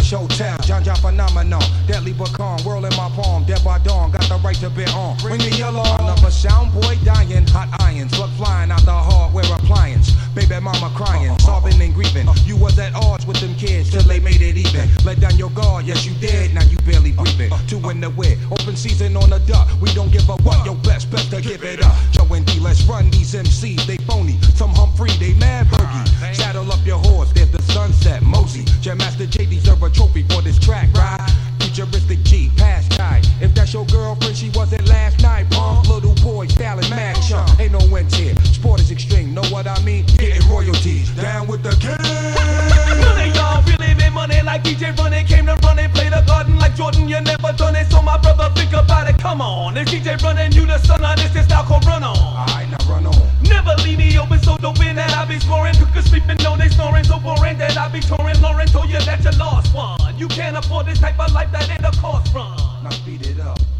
Showtown, John John phenomenon, deadly pecan, whirl in my palm, dead by dawn, got the right to be on. Ring the alarm. Another sound boy dying, hot irons, slug flying out the hardware appliance. Baby mama crying, sobbing and grieving. You was at odds with them kids till they made it even. Let down your guard, yes you did, now you barely breathing. Two in the way, open season on the duck. We don't give a what, your best to give it up. Joe and D, let's run these MCs, they phony. Some Humphrey, they mad bogey. Saddle up your horse, there's the sunset, Mosey. Jam Master J deserve a trophy for this track, right? Futuristic G, past time. If that's your girlfriend, she wasn't last night, punk. Little boy, styling mad chump. Ain't no wins here, sport is extreme, know what I mean? Getting royalties, down with the king. None of y'all really made money like DJ Running. Came to run and play the garden like Jordan, you never done it. So my brother, think about it, come on. If DJ Running, you the son of this, is style called Run On. Alright, now run on. Never leave me open, so dope in that I be scoring. Cookers sleeping, no they snoring, so boring that I be touring. Lauren told you that you lost one. You can't afford this type of life that ain't a cost run. Now speed it up.